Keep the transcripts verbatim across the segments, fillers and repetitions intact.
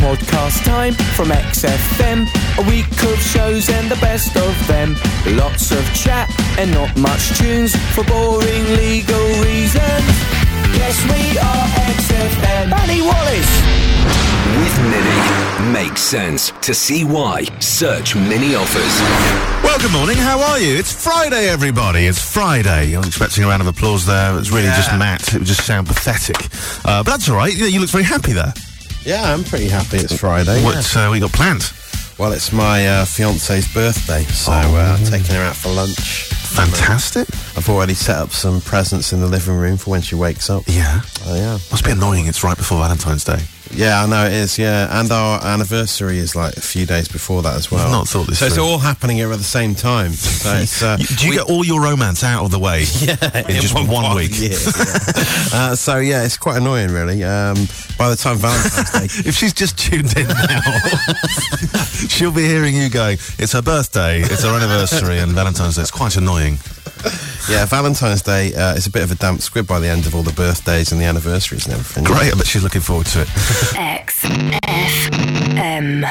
podcast time from X F M. A week of shows and the best of them. Lots of chat and not much tunes for boring legal reasons. Yes, we are X F M. Danny Wallace. With Mini. Makes sense. To see why, search Mini offers. Well, good morning. How are you? It's Friday, everybody. It's Friday. I'm expecting a round of applause there. It was really yeah. just Matt. It would just sound pathetic. Uh, but that's all right. You, you look very happy there. Yeah, I'm pretty happy it's Friday. What yeah. uh, we got planned? Well, it's my uh, fiance's birthday, so oh. uh, I'm taking her out for lunch. Fantastic. I've already set up some presents in the living room for when she wakes up. Yeah? Oh, yeah. Must be annoying. It's right before Valentine's Day. Yeah, I know it is, yeah. And our anniversary is like a few days before that as well. I've not thought this So through. it's all happening here at the same time. So it's, uh, Do you we, get all your romance out of the way yeah, in, in just one, one week? Yeah, yeah. uh, so, yeah, it's quite annoying, really. Um, by the time Valentine's Day... If she's just tuned in now, she'll be hearing you going, it's her birthday, it's her anniversary, and Valentine's Day. It's quite annoying. Yeah, Valentine's Day uh, is a bit of a damp squib by the end of all the birthdays and the anniversaries and everything. Great, I bet she's looking forward to it. X F M.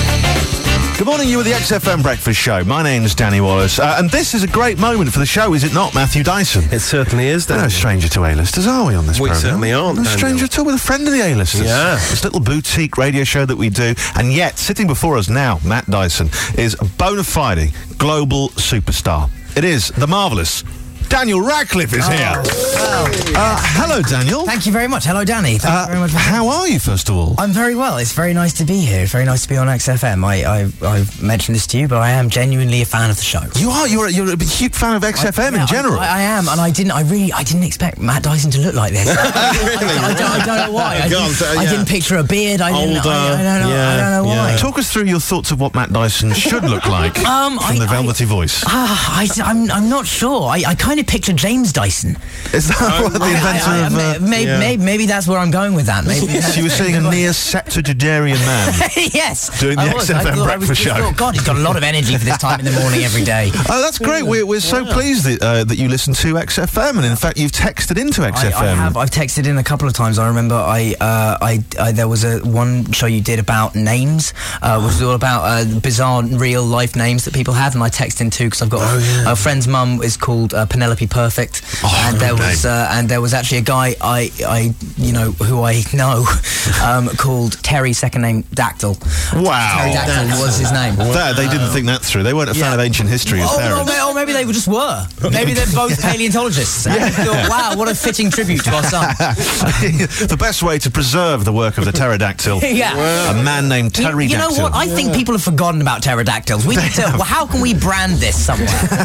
Good morning, you with the X F M Breakfast Show. My name's Danny Wallace, uh, and this is a great moment for the show, is it not, Matthew Dyson? It certainly is, Danny. We're no stranger to A-listers, are we, on this we programme? We certainly aren't, No Daniel. stranger at all, with a friend of the A-listers. Yeah. This little boutique radio show that we do, and yet, sitting before us now, Matt Dyson, is a bona fide global superstar. It is the marvellous Daniel Radcliffe is oh, here. Wow. Uh, hello, Daniel. Thank you very much. Hello, Danny. Thank uh, you very much. For how are you, first of all? I'm very well. It's very nice to be here. It's very nice to be on X F M. I, I, I've mentioned this to you, but I am genuinely a fan of the show. You are. You're, you're a huge fan of X F M I, yeah, in general. I, I am, and I didn't. I really. I didn't expect Matt Dyson to look like this. Really? I, I, don't, I don't know why. I, God, didn't, uh, I yeah. didn't picture a beard. I didn't. Older, I, I don't know. yeah, I don't know why. yeah. Talk us through your thoughts of what Matt Dyson should look like um, from I, the velvety I, voice. Ah, I, I'm. I'm not sure. I, I kind of picture James Dyson. Is that Oh, what the right. inventor I, I, of... Uh, maybe, yeah. maybe, maybe that's where I'm going with that. Maybe so you were saying a near septuagenarian man yes. doing the I X was. F M I thought, breakfast I was, show. Thought, God, he's got a lot of energy for this time in the morning every day. Oh, that's great. We're, we're so pleased that, uh, that you listen to X F M, and in fact you've texted into X F M. I, I have. I've texted in a couple of times. I remember I, uh, I, I there was a one show you did about names, uh, which was all about uh, bizarre real life names that people had, and I texted in too because I've got oh, yeah. a friend's mum is called uh, Penelope Perfect, oh, and there name. was uh, and there was actually a guy I, I you know who I know um, called Terry, second name Dactyl. Wow. Terry Dactyl was his name. That, they didn't think that through. They weren't a fan Yeah. of ancient history as Oh, parents. or, or maybe they just were. Maybe they're both paleontologists. And they thought, wow, what a fitting tribute to our son. The best way to preserve the work of the pterodactyl. Yeah. Wow. A man named You, Terry you know Dactyl. what? I think people have forgotten about pterodactyls. We need to. Well, how can we brand this somewhere?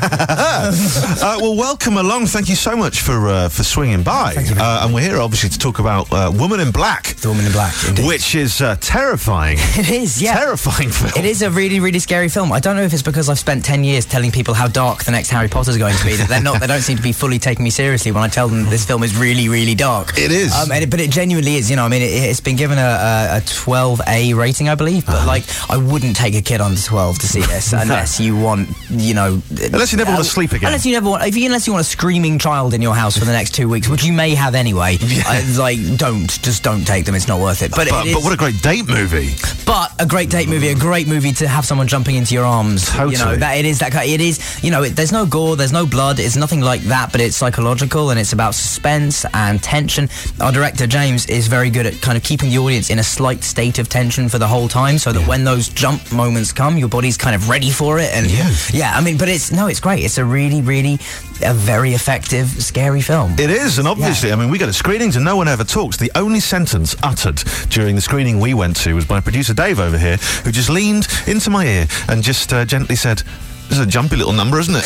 uh, well, welcome along. Thank you so much for uh, for swinging by. Uh, and we're here, obviously, to talk about uh, Woman in Black. The Woman in Black, indeed. Which is uh, terrifying. It is, yeah. Terrifying film. It is a really, really scary film. I don't know if it's because I've spent ten years telling people how dark the next Harry Potter is going to be that they're not. They don't seem to be fully taking me seriously when I tell them this film is really, really dark. It is. Um, and it, but it genuinely is. You know, I mean, it, it's been given a, a, a twelve A rating, I believe. But, uh-huh. like, I wouldn't take a kid under twelve to see this unless you want, you know... Unless you never uh, want to sleep again. Unless you never want... If you, unless you want a screaming child in your house for the next two weeks, which you may have anyway, yeah. uh, like, don't. Just don't take them. It's not worth it. But, but, it is, but what a great date movie. But a great date movie, a great movie to have someone jumping into your arms. Totally. You know, that it is that kind, it is, you know, it, there's no gore, there's no blood, it's nothing like that, but it's psychological and it's about suspense and tension. Our director, James, is very good at kind of keeping the audience in a slight state of tension for the whole time so that yeah. when those jump moments come, your body's kind of ready for it. And yeah, yeah I mean, but it's, no, it's great. It's a really, really, a very effective, scary film. It is, and obviously, yeah. I mean, we go to screenings and no one ever talks. The only sentence uttered during the screening we went to was by producer Dave over here, who just leaned into my ear and just uh, gently said, "This is a jumpy little number, isn't it?"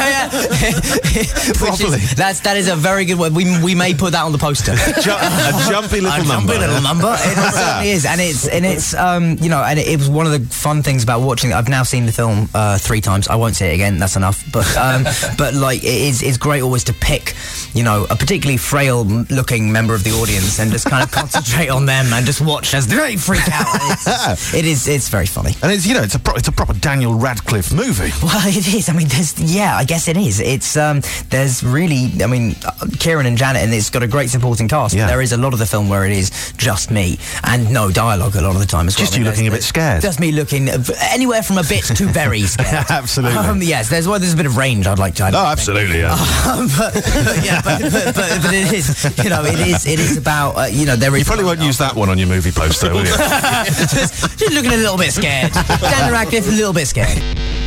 Properly. Is, that's that is a very good word. We we may put that on the poster. Ju- a jumpy little a number. Jumpy little number. It certainly is, and it's and it's um you know, and it, it was one of the fun things about watching. I've now seen the film uh, three times. I won't say it again. That's enough. But um, but like it is it's great always to pick, you know, a particularly frail looking member of the audience and just kind of concentrate on them and just watch as they freak out. It's, it is it's very funny. And it's, you know, it's a pro- it's a proper Daniel Radcliffe movie. Well, Well, it is. I mean, there's, yeah, I guess it is. It's, um, there's really, I mean, uh, Kieran and Janet, and it's got a great supporting cast. Yeah. But there is a lot of the film where it is just me and no dialogue a lot of the time as well. Just I mean, you looking a bit there's- scared. Just me looking uh, anywhere from a bit to very scared. Absolutely. Um, yes, there's well, there's a bit of range I'd like to. I'd Oh, like to absolutely, yeah. Um, but, but yeah, but, but, but, but it is, you know, it is, it is about, uh, you know, there is. You probably won't use that one on your movie poster, will you? just, just looking a little bit scared. Dan Radcliffe, a little bit scared.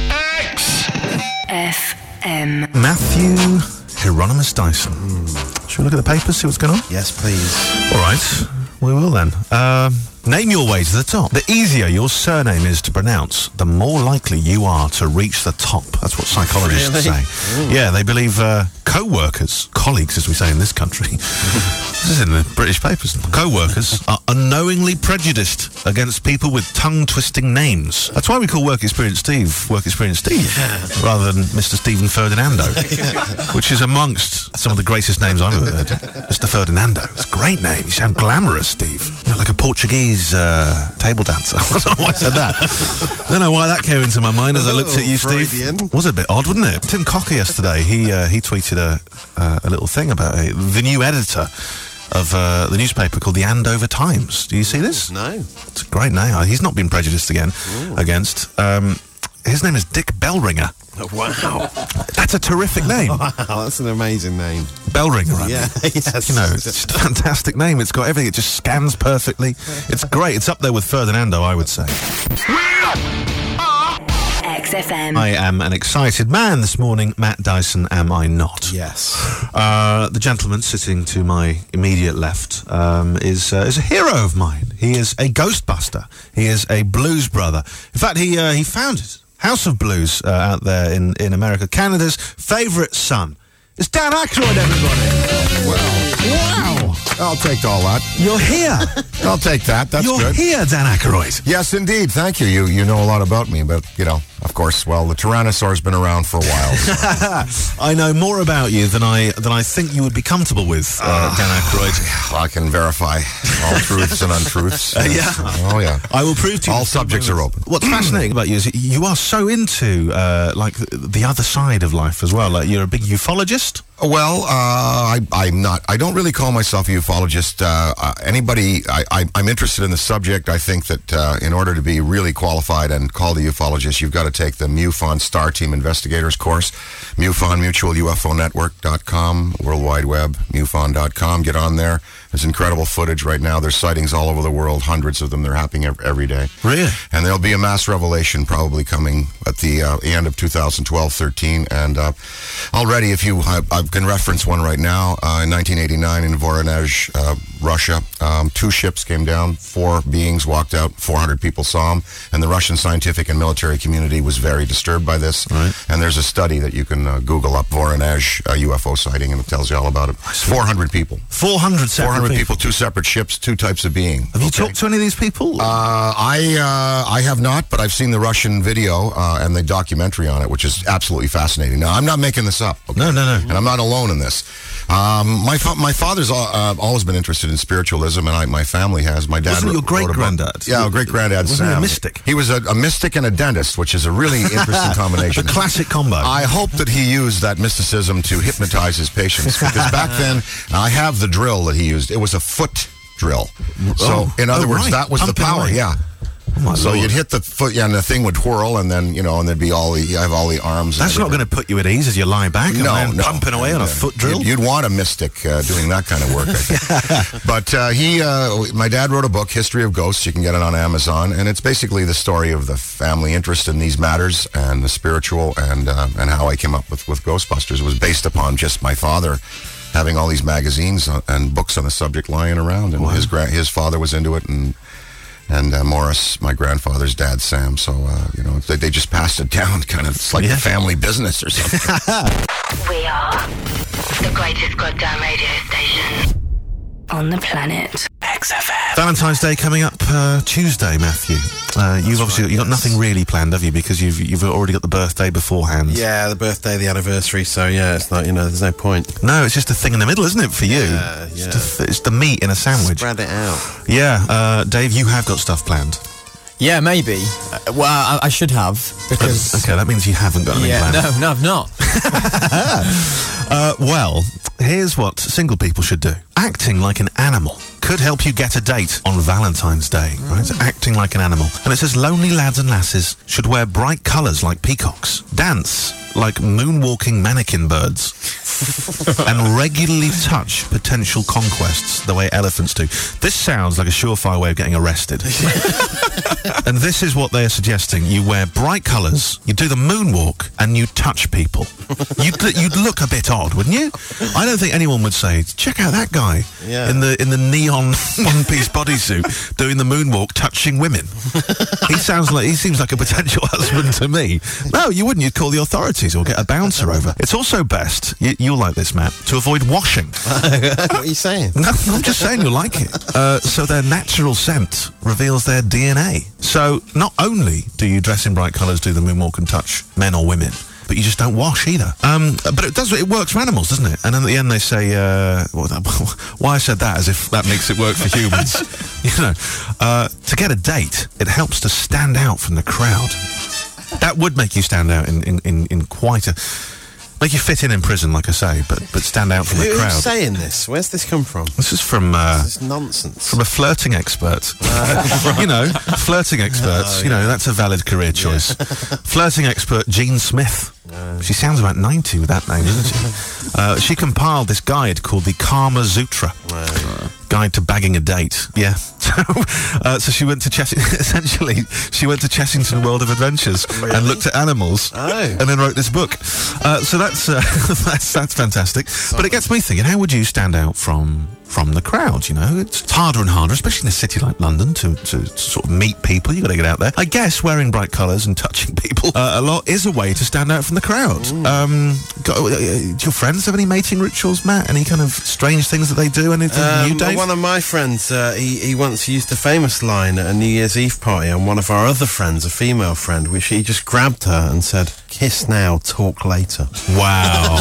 F M. Matthew Hieronymus Dyson. Should we look at the papers, see what's going on? Yes, please. All right, we will then. Um, name your way to the top. The easier your surname is to pronounce, the more likely you are to reach the top. That's what psychologists Really? say. Yeah, they believe uh, co-workers, colleagues as we say in this country, this is in the British papers, co-workers are unknowingly prejudiced against people with tongue-twisting names. That's why we call Work Experience Steve Work Experience Steve, rather than Mister Stephen Ferdinando, which is amongst some of the greatest names I've ever heard. Mister Ferdinando. It's a great name. You sound glamorous, Steve. You know, like a Portuguese uh, table dancer. I don't know why I said that. I don't know why that came into my mind as I looked at you, Steve. Freudian. Was a bit odd, wasn't it? Tim Cocker yesterday, he uh, he tweeted a uh, a little thing about a, the new editor of uh, the newspaper called the Andover Times. Do you see this? No. It's a great name. He's not been prejudiced again against. Um, his name is Dick Bellringer. Oh, wow. That's a terrific name. Wow, that's an amazing name. Bellringer, right? Yeah, yes. You know, it's just a fantastic name. It's got everything. It just scans perfectly. It's great. It's up there with Ferdinando, I would say. X F M. I am an excited man this morning. Matt Dyson, am I not? Yes. Uh, the gentleman sitting to my immediate left um, is uh, is a hero of mine. He is a Ghostbuster. He is a blues brother. In fact, he uh, he founded House of Blues uh, out there in, in America. Canada's favourite son. It's Dan Aykroyd, everybody. Wow. I'll take all that. You're here. I'll take that. That's You're good. here, Dan Aykroyd. Yes, indeed. Thank you. You you know a lot about me, but, you know, of course, well, the Tyrannosaur's been around for a while. So. I know more about you than I than I think you would be comfortable with, uh, Dan Aykroyd. I can verify all truths and untruths. Uh, yeah. Oh, yeah. I will prove to you. All subjects are open. What's fascinating about you is you are so into uh, like the other side of life as well. Like you're a big ufologist. Well, uh, I, I'm not. I don't really call myself a ufologist. Uh, uh, anybody, I, I, I'm interested in the subject. I think that uh, in order to be really qualified and called a ufologist, you've got to take the MUFON Star Team Investigators course. MUFON, Mutual U F O Network dot com, World Wide Web, MUFON dot com. Get on there. There's incredible footage right now. There's sightings all over the world, hundreds of them. They're happening every, every day. Really? And there'll be a mass revelation probably coming at the uh, end of two thousand twelve thirteen. And uh, already, if you, I, I can reference one right now. Uh, in nineteen eighty-nine in Voronezh, uh, Russia, um, two ships came down, four beings walked out, four hundred people saw them, and the Russian scientific and military community was very disturbed by this. Right. And there's a study that you can uh, Google up, Voronezh uh, U F O sighting, and it tells you all about it. four hundred people. four hundred separate four hundred people. people, two separate ships, two types of being. Have you Okay? talked to any of these people? Uh, I uh, I have not, but I've seen the Russian video uh, and the documentary on it, which is absolutely fascinating. Now, I'm not making this up. Okay? No, no, no. And I'm not alone in this. Um, my fa- my father's uh, uh, always been interested in spiritualism, and I, my family has. My dad Wasn't wrote- your wrote a book. great-granddad? Yeah, great granddad Wasn't Sam. he a mystic? He was a, a mystic and a dentist, which is a really interesting combination. The classic combo. I hope that he used that mysticism to hypnotize his patients, because back then I have the drill that he used. It was a foot drill. So, Oh. in other Oh, words, right. that was Pumping the power. away. Yeah. Oh, my So Lord. you'd hit the foot, yeah, and the thing would twirl, and then you know, and there'd be all the, you have all the arms. That's and not going to put you at ease as you lie back and no, then no. pumping away on a And, uh, foot drill. You'd, you'd want a mystic uh, doing that kind of work, I think. But uh, he, uh, my dad wrote a book, History of Ghosts. You can get it on Amazon, and it's basically the story of the family interest in these matters and the spiritual, and uh, and how I came up with with Ghostbusters. It was based upon just my father having all these magazines and books on the subject lying around, and Wow. his gra- his father was into it, and. And uh, Morris, my grandfather's dad, Sam. So, uh, you know, they, they just passed it down, kind of. It's like Yeah. the family business or something. We are the greatest goddamn radio station on the planet. X F M. Valentine's Day coming up uh, Tuesday, Matthew. Uh, you've obviously right, you got yes. nothing really planned, have you? Because you've you've already got the birthday beforehand. Yeah, the birthday, the anniversary, so yeah, it's not, you know, there's no point. No, it's just a thing in the middle, isn't it, for you? Yeah, It's, yeah. just a th- it's the meat in a sandwich. Spread it out. Yeah, uh, Dave, you have got stuff planned. Yeah, maybe. Uh, well, I, I should have, because... Okay, that means you haven't got anything Yeah, planned. no, no, I've not. Uh, well, here's what single people should do. Acting like an animal could help you get a date on Valentine's Day, right? So acting like an animal. And it says lonely lads and lasses should wear bright colours like peacocks, dance like moonwalking mannequin birds, and regularly touch potential conquests the way elephants do. This sounds like a surefire way of getting arrested. And this is what they're suggesting. You wear bright colours, you do the moonwalk, and you touch people. You'd, you'd look a bit odd, wouldn't you? I don't think anyone would say, check out that guy Yeah. in the in the neon one-piece bodysuit doing the moonwalk, touching women. He sounds like, he seems like a potential husband to me. No, you wouldn't. You'd call the authorities or get a bouncer over. It's also best, you, you'll like this, Matt, to avoid washing. What are you saying? No, I'm just saying you'll like it. Uh, so their natural scent reveals their D N A. So not only do you dress in bright colours, do the moonwalk and touch men or women, but you just don't wash either. Um, but it does. It works for animals, doesn't it? And then at the end they say, uh, well, why I said that as if that makes it work for humans. You know, uh, to get a date, it helps to stand out from the crowd. That would make you stand out in, in, in, in quite a... Make you fit in in prison, like I say, but but stand out from the Who's crowd. saying this? Where's this come from? This is from... Uh, This is nonsense. From a flirting expert. You know, flirting experts, Oh, you know, that's a valid career choice. Flirting expert Jean Smith. She sounds about ninety with that name, doesn't she? Uh, she compiled this guide called the Kama Sutra. Guide to bagging a date. Yeah. So, uh, so she went to Chess. Essentially, she went to Chessington World of Adventures and looked at animals, Oh. and then wrote this book. Uh, so that's uh, that's that's fantastic. But it gets me thinking: how would you stand out from from the crowd? You know, it's harder and harder, especially in a city like London, to, to, to sort of meet people. You got to get out there. I guess wearing bright colours and touching people uh, a lot is a way to stand out from the crowd. Um, go, uh, do your friends have any mating rituals, Matt? Any kind of strange things that they do? Anything Um, new, Dave? One of my friends, uh, he, he once used a famous line at a New Year's Eve party, and one of our other friends, a female friend, which he just grabbed her and said, "Kiss now, talk later." Wow.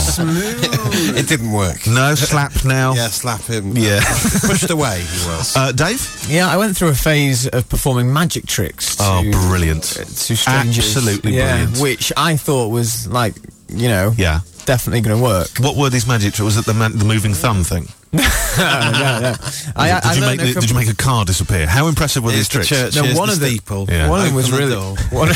It didn't work. No slap now. Yeah, slap him. Yeah. Pushed away, he was. Uh, Dave? Yeah, I went through a phase of performing magic tricks to, Oh, brilliant. to strangers. Absolutely yeah, brilliant. which I thought was, like, you know, Yeah. definitely going to work. What were these magic tricks? Was it the, man- the moving thumb thing? no, no, no. I, I, did, you I make learned a the, did you make a car disappear? How impressive were these Here's the tricks? church, No, here's one the of the- steeple. Yeah. One of them was Open the really door. one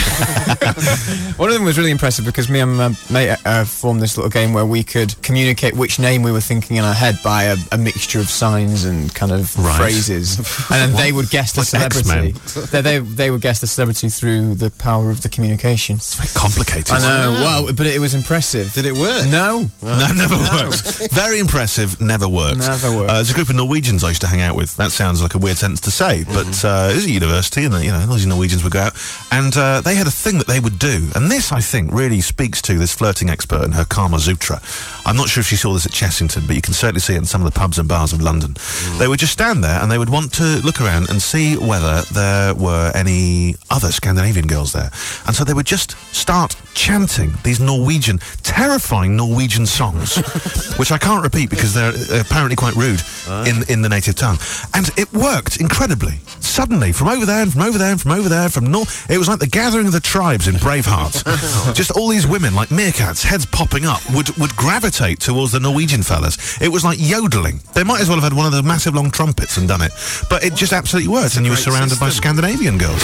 of, one of them was really impressive because me and my mate uh, formed this little game where we could communicate which name we were thinking in our head by a, a mixture of signs and kind of Right. phrases, and then they would guess the Like celebrity. they, they they would guess the celebrity through the power of the communication. It's very complicated. I know. Well, but it was impressive. Did it work? No. No, never worked. Very impressive, never worked. Never worked. Uh, there's a group of Norwegians I used to hang out with. That sounds like a weird sentence to say, but uh, it was a university, and you know, those Norwegians would go out, and uh, they had a thing that they would do, and this, I think, really speaks to this flirting expert and her Kama Sutra. I'm not sure if she saw this at Chessington, but you can certainly see it in some of the pubs and bars of London. They would just stand there, and they would want to look around and see whether there were any other Scandinavian girls there, and so they would just start chanting these Norwegian, terrifying Norwegian songs, which I can't repeat because they're uh, apparently quite rude in in the native tongue. And it worked incredibly. Suddenly, from over there and from over there and from over there, from north, it was like the gathering of the tribes in Braveheart. Just all these women, like meerkats, heads popping up, would, would gravitate towards the Norwegian fellas. It was like yodeling. They might as well have had one of the massive long trumpets and done it. But it just absolutely worked, and you were great surrounded by system. Scandinavian girls.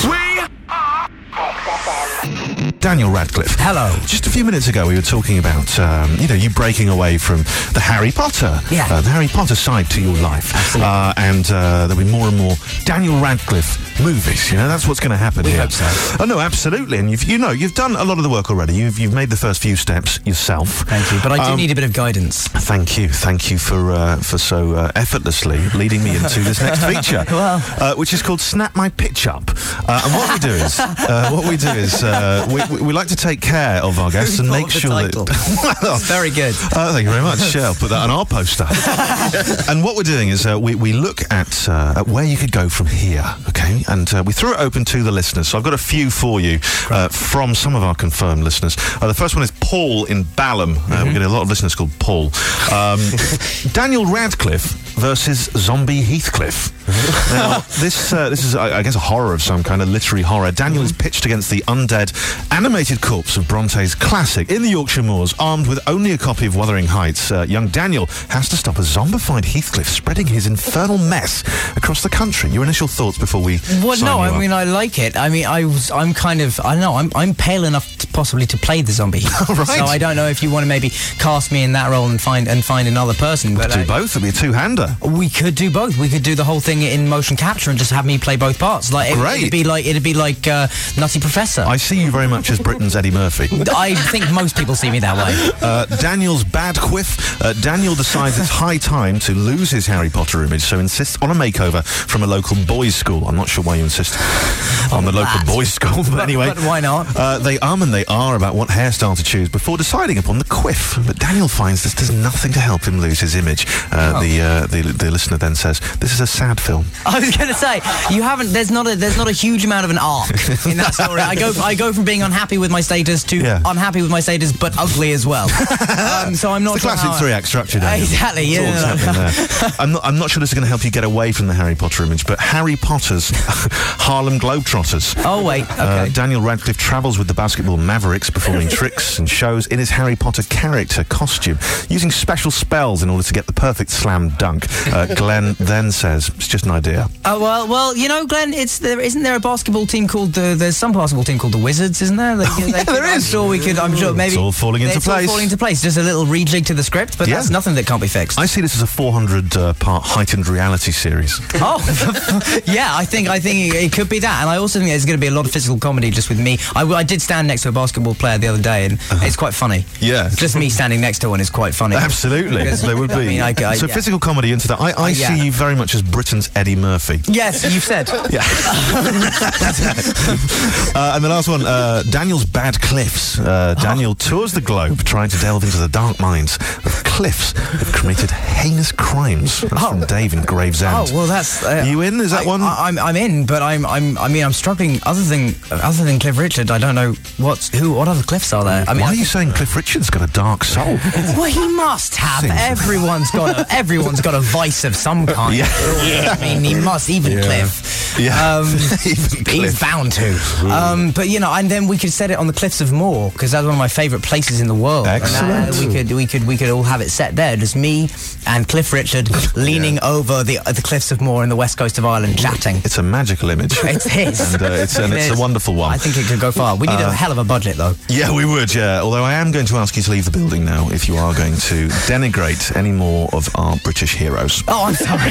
Daniel Radcliffe. Hello. Just a few minutes ago, we were talking about, um, you know, you breaking away from the Harry Potter, Yeah. uh, the Harry Potter side to your life. Absolutely. Uh, and uh, there'll be more and more Daniel Radcliffe movies. You know, that's what's going to happen We here. hope so. Oh no, absolutely. And you've, you know, you've done a lot of the work already. You've you've made the first few steps yourself. Thank you. But I do Um, need a bit of guidance. Thank you, thank you for uh, for so uh, effortlessly leading me into this next feature, Well. uh, which is called Snap My Pitch Up. Uh, and what we do is, uh, what we do is, uh, we, we, we like to take care of our guests Who and thought make of the sure title? that. Well, Very good. uh, thank you very much. Yeah, I'll put that on our poster. And what we're doing is uh, we, we look at, uh, at where you could go from here, okay? And uh, we threw it open to the listeners. So I've got a few for you uh, from some of our confirmed listeners. Uh, the first one is Paul in Balham. Uh, Mm-hmm. we get a lot of listeners called Paul. Um, Daniel Radcliffe versus Zombie Heathcliff. Now, this uh, this is, I, I guess, a horror of some kind, a literary horror. Daniel is pitched against the undead, animated corpse of Bronte's classic. In the Yorkshire Moors, armed with only a copy of Wuthering Heights, uh, young Daniel has to stop a zombified Heathcliff spreading his infernal mess across the country. Your initial thoughts before we Well, sign no, you I up? mean, I like it. I mean, I was, I'm kind of, I don't know, I'm, I'm pale enough to possibly to play the zombie. Right. So I don't know if you want to maybe cast me in that role and find and find another person. But do I- both. It'll be a two-hander. We could do both. We could do the whole thing in motion capture and just have me play both parts. Like it, Great. it'd be like it'd be like uh, Nutty Professor. I see you very much as Britain's Eddie Murphy. I think most people see me that way. Uh, Daniel's bad quiff. Uh, Daniel decides it's high time to lose his Harry Potter image, so insists on a makeover from a local boys' school. I'm not sure why you insist on the local that. boys' school, but, But- anyway. but why not? Uh, they um and they are about what hairstyle to choose before deciding upon the quiff. But Daniel finds this does nothing to help him lose his image. Uh, Oh. the, uh, the the listener then says, "This is a sad film." I was going to say you haven't. There's not a. There's not a huge amount of an arc in that story. I go. I go from being unhappy with my status to Yeah. unhappy with my status, but ugly as well. um, so I'm not. It's a sure classic how- three-act structure, Daniel. Exactly. That's all Yeah. that's happening there. I'm not. I'm not sure this is going to help you get away from the Harry Potter image, but Harry Potter's Harlem Globetrotters. Oh wait. Okay. Uh, Daniel Radcliffe travels with the basketball Mavericks, performing tricks and shows in his Harry Potter character costume, using special spells in order to get the perfect slam dunk. Uh, Glenn then says, "It's just an idea." Oh well, well, you know, Glenn, it's there. Isn't there a basketball team called the? There's some basketball team called the Wizards, isn't there? Like, yeah, there I'm is. sure we could. I'm sure maybe It's all falling into it's place. All falling into place. Just a little rejig to the script, but Yeah. that's nothing that can't be fixed. I see this as a four hundred uh, part heightened reality series. Oh, yeah, I think I think it, it could be that, and I also think there's going to be a lot of physical comedy just with me. I, I did stand next to a basketball player the other day, and it's quite funny. Yeah. just me standing next to one is quite funny. Absolutely, Because, there would be. I mean, I, I, so yeah. physical comedy into that. I, I Uh, yeah. see you very much as Britain's Eddie Murphy. Yes, you've said. Yeah. uh, and the last one, uh, Daniel's Bad Cliffs. Uh, Daniel tours the globe trying to delve into the dark minds of cliffs that have committed heinous crimes. That's from Dave in Gravesend. Oh well, that's. Uh, you in? Is that I, one? I, I'm I'm in, but I'm I'm I mean I'm struggling. Other than other than Cliff Richard, I don't know what's who. What other cliffs are there? I mean, Why I are you saying Cliff Richard's got a dark soul? Well, he must have. Seems- Everyone's got a, everyone's got a vice of some kind. Yeah. I mean, he must. Even Yeah. Cliff. Yeah. Um, Even Cliff. He's bound to. Um, but you know, and then we could set it on the cliffs of Moher because that's one of my favourite places in the world. And, uh, Excellent. we could we could we could all have it set there. Just me and Cliff Richard leaning over the uh, the cliffs of Moher in the west coast of Ireland, chatting. It's a magical image. It's his. And, uh, it's, and It it's a is. wonderful one. I think it could go far. We need a hell of a budget, though. Yeah, we would, yeah. Although I am going to ask you to leave the building now if you are going to denigrate any more of our British heroes. Oh, I'm sorry.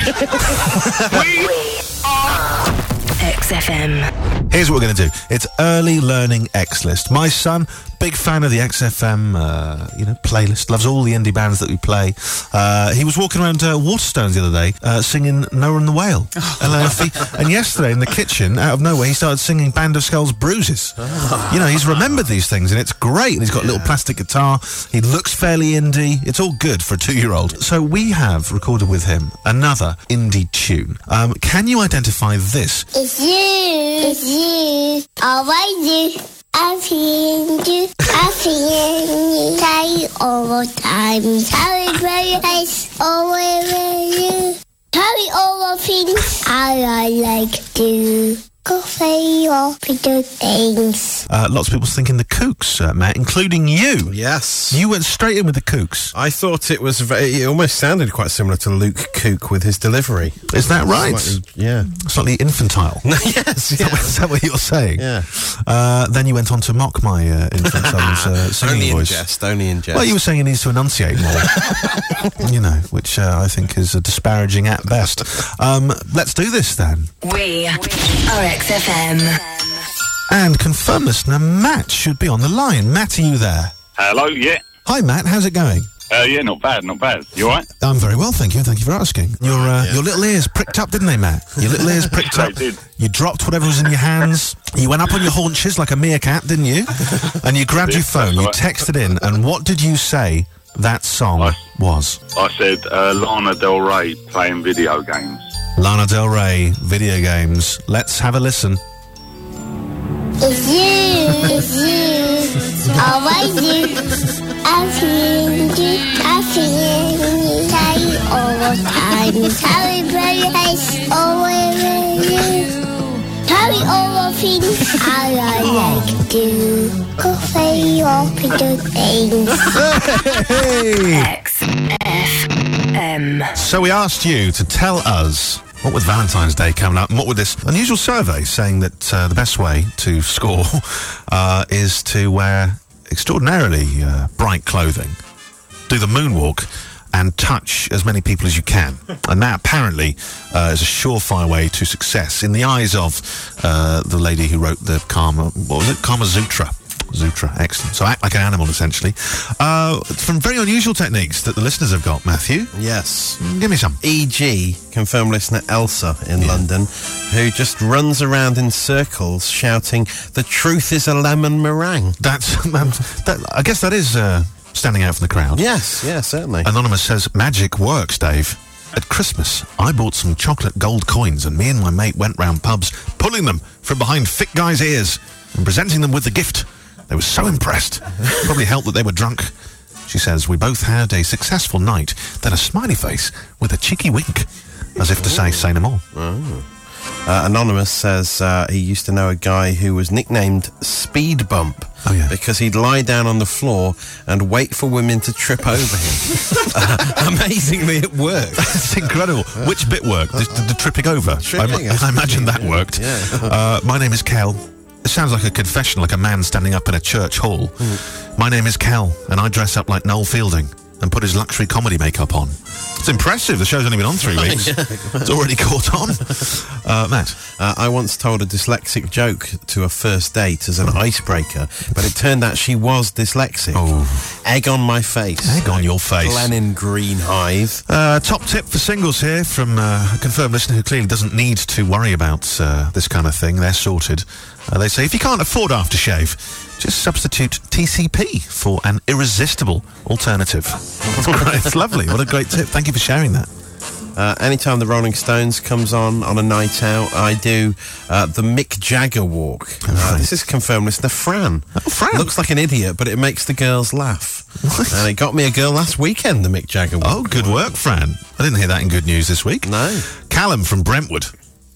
X F M. Here's what we're going to do. It's Early Learning X List. My son, big fan of the X F M, uh, you know, playlist. Loves all the indie bands that we play. Uh, he was walking around uh, Waterstones the other day, uh, singing Noah and the Whale. L L F E. And yesterday in the kitchen, out of nowhere, he started singing Band of Skulls Bruises. You know, he's remembered these things, and it's great. And he's got a little plastic guitar. He looks fairly indie. It's all good for a two-year-old. So we have recorded with him another indie tune. Um, can you identify this? It's you, it's you, always you. I feel you, I feel you. Try all the time. Tell very nice, always you. Tell all the things I like to. Go play all the things. Uh, lots of people thinking the Kooks, uh, Matt, including you. Yes. You went straight in with the Kooks. I thought it was very, it almost sounded quite similar to Luke Kook with his delivery. Is that right? Slightly- yeah. Slightly infantile. yes, Is that, what, is that what you're saying? Yeah. Uh, then you went on to mock my uh, infant son's uh, singing Only in voice. jest, only in jest. Well, you were saying he needs to enunciate more. You know, which uh, I think is uh, disparaging at best. Um, let's do this then. We are X F M. And confirm listener Matt should be on the line. Matt, are you there? Hello, yeah. Hi, Matt. How's it going? Uh, yeah, not bad, not bad. You alright? I'm very well, thank you. Thank you for asking. Your uh, yeah. your little ears pricked up, didn't they, Matt? Your little ears pricked They up. did. You dropped whatever was in your hands. You went up on your haunches like a meerkat, didn't you? And you grabbed your Yes, phone. that's You right. texted in. And what did you say that song I- was? I said uh, Lana Del Rey playing video games. Lana Del Rey, video games. Let's have a listen. It's you, it's you, always you. I feel you, I feel you. Try all the time. Celebrate all with you. Carry all the things I like to do. Coffee up into things. X F M. So we asked you to tell us, what with Valentine's Day coming up, and what with this unusual survey saying that uh, the best way to score uh, is to wear extraordinarily uh, bright clothing, do the moonwalk, and touch as many people as you can. And that apparently uh, is a surefire way to success in the eyes of uh, the lady who wrote the Karma, what was it? Kama Sutra. Zutra, excellent. So act like an animal, essentially. Uh, from very unusual techniques that the listeners have got, Matthew. Yes. Give me some. for example, confirmed listener Elsa in yeah. London, who just runs around in circles shouting, "The truth is a lemon meringue." That's, um, that, I guess that is uh, standing out from the crowd. Yes, yeah, certainly. Anonymous says, magic works, Dave. At Christmas, I bought some chocolate gold coins and me and my mate went round pubs, pulling them from behind fit guys' ears and presenting them with the gift. They were so impressed. Probably helped that they were drunk. She says, we both had a successful night, then a smiley face with a cheeky wink, as if to say, say no more. Oh. Uh, Anonymous says uh, he used to know a guy who was nicknamed Speed Bump oh, yeah. because he'd lie down on the floor and wait for women to trip over him. uh, amazingly, it worked. That's incredible. Which bit worked? The, the, the tripping over? Tripping I, I imagine that worked. Yeah. uh, my name is Kel. It sounds like a confession, like a man standing up in a church hall. Mm. My name is Kel, and I dress up like Noel Fielding and put his luxury comedy makeup on. It's impressive. The show's only been on three weeks. Yeah. It's already caught on. Uh, Matt? Uh, I once told a dyslexic joke to a first date as an icebreaker, but it turned out she was dyslexic. Oh. Egg on my face. Egg on your face. Glennon Green Hive. Uh, top tip for singles here from uh, a confirmed listener who clearly doesn't need to worry about uh, this kind of thing. They're sorted. Uh, they say, if you can't afford aftershave, just substitute T C P for an irresistible alternative. It's great. It's lovely. What a great tip. Thank you for sharing that. Uh, anytime the Rolling Stones comes on on a night out, I do uh, the Mick Jagger walk. Uh, right. This is confirmed listener Fran. Oh, Fran. Looks like an idiot, but it makes the girls laugh. What? And it got me a girl last weekend, the Mick Jagger walk. Oh, good work, Fran. I didn't hear that in good news this week. No. Callum from Brentwood.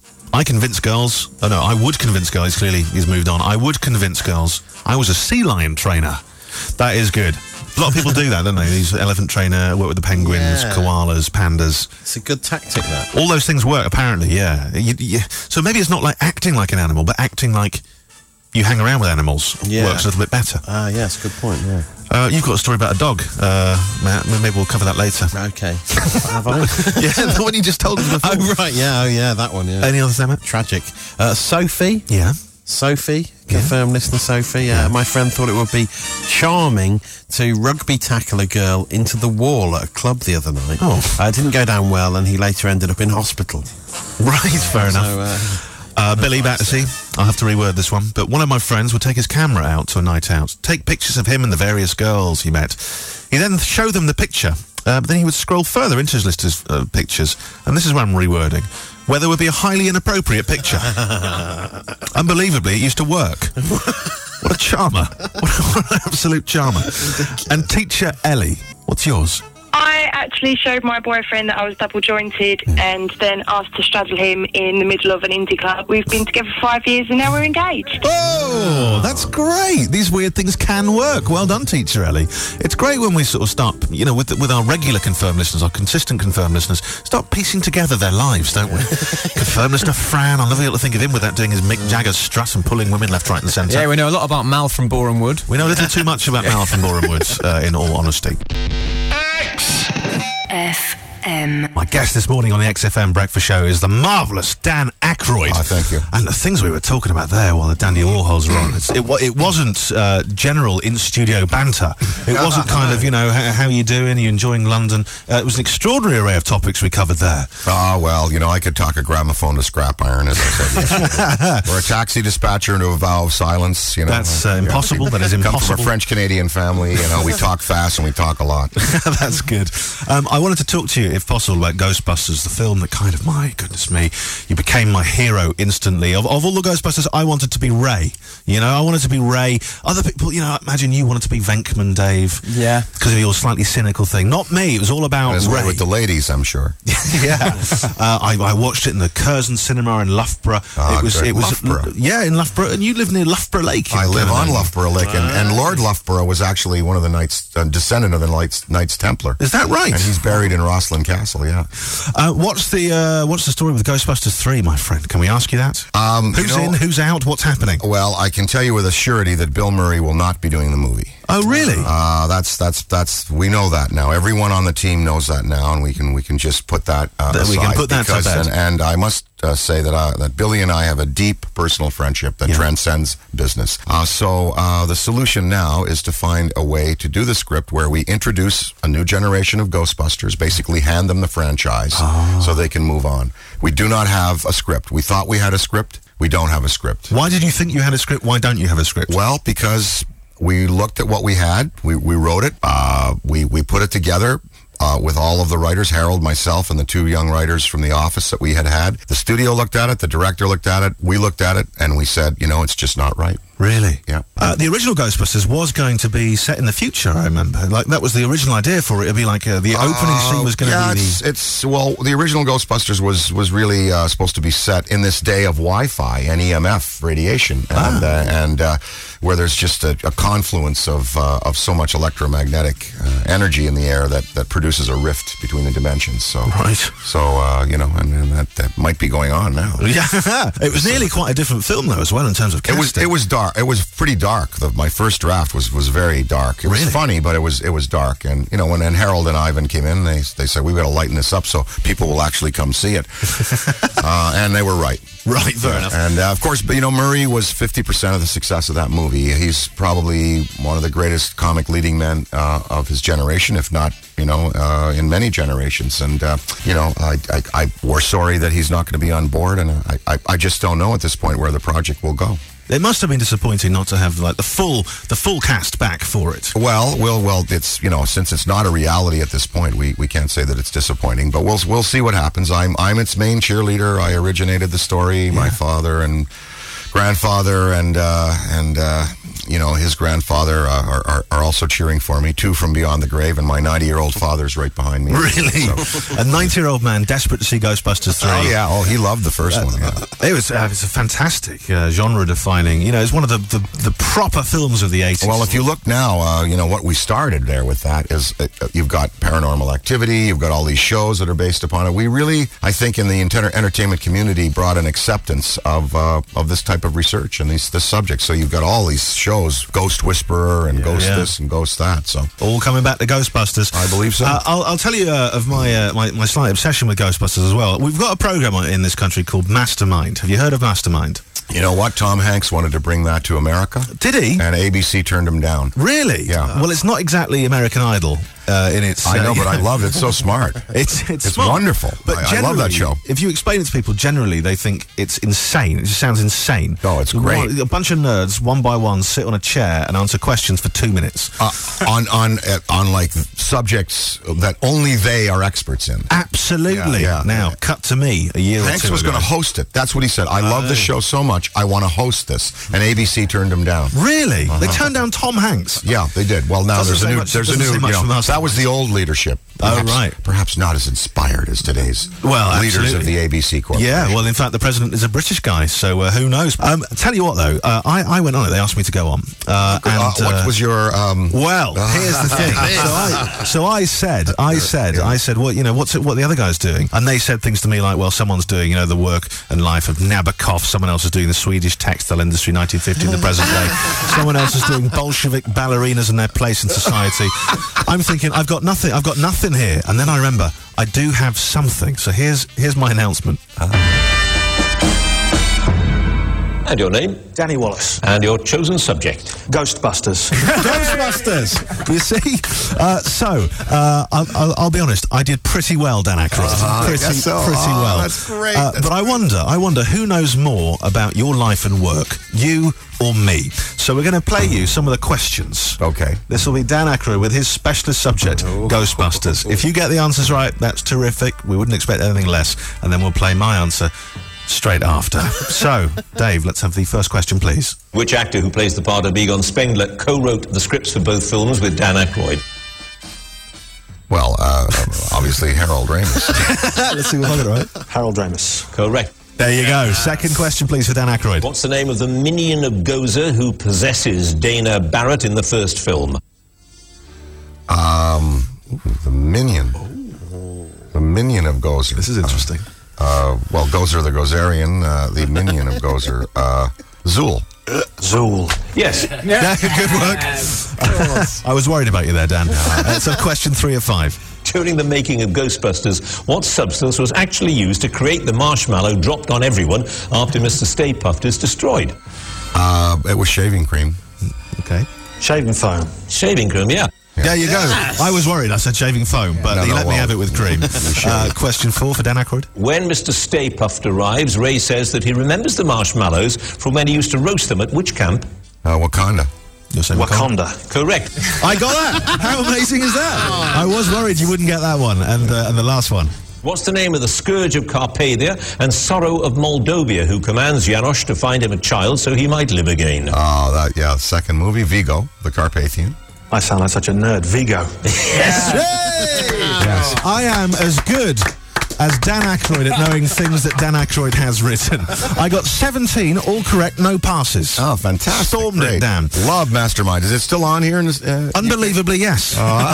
I convince girls, oh no, I would convince girls, clearly he's moved on. I would convince girls I was a sea lion trainer. That is good. A lot of people do that, don't they? These elephant trainer, work with the penguins, Yeah. koalas, pandas. It's a good tactic, that. All those things work, apparently, yeah. You, you, so maybe it's not like acting like an animal, but acting like you hang around with animals Yeah. works a little bit better. Ah, yes, good point, yeah. Uh, you've got a story about a dog, uh, Matt. Maybe we'll cover that later. Okay. Have I? Yeah, the one you just told us before. Oh, right, yeah, oh, yeah, that one, yeah. Any others there, Matt? Tragic. Uh, Sophie. Yeah. Sophie, confirmed listener Sophie. Uh, my friend thought it would be charming to rugby tackle a girl into the wall at a club the other night. Oh. Uh, it didn't go down well, and he later ended up in hospital. Right, fair enough. So, uh, Uh, Billy Battersea, I'll have to reword this one, but one of my friends would take his camera out to a night out, take pictures of him and the various girls he met. He then show them the picture, uh, but then he would scroll further into his list of uh, pictures, and this is what I'm rewording, where there would be a highly inappropriate picture. Unbelievably, it used to work. What a charmer. What an absolute charmer. And teacher Ellie, what's yours? I actually showed my boyfriend that I was double jointed and then asked to straddle him in the middle of an indie club. We've been together for five years and now we're engaged. Oh, that's great. These weird things can work. Well done, teacher Ellie. It's great when we sort of start, you know, with with our regular confirmed listeners, our consistent confirmed listeners, start piecing together their lives, don't we? Confirmed listener Fran, I'll never be able to think of him without doing his Mick Jagger strut and pulling women left, right and centre. Yeah, we know a lot about Mal from Boreham Wood. We know a little too much about Mal from Boreham Wood, uh, in all honesty. F M. My guest this morning on the X F M Breakfast Show is the marvellous Dan Aykroyd. Oh, thank you. And the things we were talking about there while the Dandy Warhols were on, it's, it, wa- it wasn't uh, general in-studio banter. It wasn't kind of, you know, how, how are you doing? Are you enjoying London? Uh, it was an extraordinary array of topics we covered there. Ah, well, you know, I could talk a gramophone to scrap iron, as I said yesterday. Or a taxi dispatcher into a vow of silence, you know. That's uh, impossible. That is Come impossible. from a French-Canadian family, you know, we talk fast and we talk a lot. That's good. Um, I wanted to talk to you if possible, about Ghostbusters, the film that kind of, my goodness me, you became my hero instantly. Of, of all the Ghostbusters, I wanted to be Ray. You know, I wanted to be Ray. Other people, you know, imagine you wanted to be Venkman, Dave. Yeah. Because of your slightly cynical thing. Not me. It was all about As well Ray. with the ladies, I'm sure. yeah. Uh, I, I watched it in the Curzon Cinema in Loughborough. Ah, it was, good. it was, Loughborough. yeah, in Loughborough, and you live near Loughborough Lake. I live on Canada. Loughborough Lake, and, and Lord Loughborough was actually one of the Knights, uh, descendant of the Knights, Knights Templar. Is that right? And he's buried in Rosslyn Castle, yeah. Uh, what's the uh, what's the story with Ghostbusters three, my friend? Can we ask you that? Um, who's you know, in? Who's out? What's happening? Well, I can tell you with a surety that Bill Murray will not be doing the movie. Oh, really? Uh, that's that's that's we know that now. Everyone on the team knows that now, and we can we can just put that uh, That we aside can put that to because, bed. And, and I must uh, say that uh, that Billy and I have a deep personal friendship that Yeah. transcends business. Uh, so uh, the solution now is to find a way to do the script where we introduce a new generation of Ghostbusters, basically hand them the franchise Oh. so they can move on. We do not have a script. We thought we had a script. We don't have a script. Why did you think you had a script? Why don't you have a script? Well, because we looked at what we had, we, we wrote it, uh, we, we put it together uh, with all of the writers, Harold, myself, and the two young writers from the office that we had had. The studio looked at it, the director looked at it, we looked at it, and we said, you know, it's just not right. Really? Yeah. Uh, the original Ghostbusters was going to be set in the future, I remember. Like, that was the original idea for it. It'd be like uh, the opening Uh, scene was going to yeah, be the... it's, it's, well, the original Ghostbusters was, was really uh, supposed to be set in this day of Wi-Fi and E M F radiation, and, Ah. uh, and uh, where there's just a, a confluence of uh, of so much electromagnetic uh, energy in the air that, that produces a rift between the dimensions. So, Right. So uh, you know, and, and that, that might be going on now. Yeah, it was nearly quite a different film, though, as well, in terms of It casting. was it was dark. It was pretty dark. The, my first draft was, was very dark. It was Really? funny, but it was it was dark. And you know, when and Harold and Ivan came in, they they said we've got to lighten this up so people will actually come see it. uh, and they were right. Right, fair enough. And uh, of course, but, you know, Murray was fifty percent of the success of that movie. He's probably one of the greatest comic leading men uh, of his generation, if not, you know, uh, in many generations. And uh, you know, I, I, I we're sorry that he's not going to be on board, and I, I I just don't know at this point where the project will go. It must have been disappointing not to have like the full the full cast back for it. Well, well, well. It's, you know, since it's not a reality at this point, we, we can't say that it's disappointing. But we'll we'll see what happens. I'm I'm its main cheerleader. I originated the story. My father and grandfather and uh, and uh, you know, his grandfather uh, are, are are also cheering for me. Two from beyond the grave, and my ninety-year-old father's right behind me. Really, So- a ninety-year-old man desperate to see Ghostbusters three. Oh yeah. Oh, he loved the first one. Yeah. It was uh, it's a fantastic uh, genre-defining. You know, it's one of the, the, the proper films of the eighties. Well, if you look now, uh, you know, what we started there with that is uh, you've got Paranormal Activity, you've got all these shows that are based upon it. We really, I think, in the enter- entertainment community brought an acceptance of uh, of this type of research and these this subject. So you've got all these shows, Ghost Whisperer and Ghost Yeah. this and Ghost that. So all coming back to Ghostbusters. I believe so. Uh, I'll, I'll tell you uh, of my, uh, my my slight obsession with Ghostbusters as well. We've got a program on- in this country called Mastermind. Have you heard of Mastermind? You know what? Tom Hanks wanted to bring that to America. Did he? And A B C turned him down. Really? Yeah. Well, it's not exactly American Idol uh, in its... I know, uh, but I love it. It's so smart. It's it's, It's smart. wonderful. But I- I love that generally, show. If you explain it to people, generally they think it's insane. It just sounds insane. No, it's great. One- a bunch of nerds, one by one, sit on a chair and answer questions for two minutes. Uh, on on uh, on like subjects that only they are experts in. Absolutely. Yeah, yeah, now, yeah. cut to me a year Hanks or two was ago. going to host it. That's what he said. I love this Oh. show so much. I want to host this. And A B C turned him down. Really? They Uh-huh. turned down Tom Hanks. Yeah, they did. Well, now Doesn't there's a say new. much- there's a doesn't new. say much You from know, us. that was the old leadership. Oh, Perhaps- right. Perhaps not as inspired as today's Well, leaders absolutely. of the A B C Corporation. Yeah, well, in fact, the president is a British guy, so uh, who knows? Um, tell you what, though, uh, I, I went on it. They asked me to go on. Uh, and, Uh, what uh, was your? Um, Well, here's the thing. So I, so I said, I said, I said, well, you know, what's it, what the other guy's doing? And they said things to me like, well, someone's doing, you know, the work and life of Nabokov. Someone else is doing the Swedish textile industry, nineteen fifty to the present day. Someone else is doing Bolshevik ballerinas and their place in society. I'm thinking, I've got nothing. I've got nothing here. And then I remember, I do have something. So here's here's my announcement. And your name? Danny Wallace. And your chosen subject? Ghostbusters. Ghostbusters. You see? Uh, so, uh, I'll, I'll, I'll be honest, I did pretty well, Dan Aykroyd. Uh, pretty, so. pretty oh, well. That's great. Uh, that's but I great. wonder, I wonder who knows more about your life and work, you or me? So we're going to play you some of the questions. Okay. This will be Dan Aykroyd with his specialist subject, Oh. Ghostbusters. If you get the answers right, that's terrific. We wouldn't expect anything less. And then we'll play my answer straight after. So, Dave, let's have the first question, please. Which actor who plays the part of Egon Spengler co-wrote the scripts for both films with Dan Aykroyd? Well, uh, obviously Harold Ramis. Let's see if I get it right. Harold Ramis. Correct. There you go. Second question, please, for Dan Aykroyd. What's the name of the minion of Gozer who possesses Dana Barrett in the first film? Um, the minion. The minion of Gozer. This is interesting. Uh, well, Gozer the Gozerian, uh, the minion of Gozer, uh, Zool. Zool. Yes. Yeah, good work. I was worried about you there, Dan. Uh, so question three of five. During the making of Ghostbusters, what substance was actually used to create the marshmallow dropped on everyone after Mister Stay Puft is destroyed? Uh, it was shaving cream. Okay. Shaving foam. Shaving cream, yeah. There you go. I was worried. I said shaving foam, but No, he no, let me well, have it with cream. uh, question four for Dan Aykroyd. When Mister Stay Puft arrives, Ray says that he remembers the marshmallows from when he used to roast them at which camp? Uh, Wakanda. You're saying Wakanda. Correct. I got that. How amazing is that? I was worried you wouldn't get that one. And uh, and the last one. What's the name of the Scourge of Carpathia and Sorrow of Moldavia who commands Janos to find him a child so he might live again? Oh, that, yeah, second movie, Vigo, the Carpathian. I sound like such a nerd. Vigo. Yes. Yes. I am as good as Dan Aykroyd at knowing things that Dan Aykroyd has written. I got seventeen, all correct, no passes. Oh, fantastic. Stormed Great. it, Dan. Love Mastermind. Is it still on here? In this, uh, Unbelievably, yes.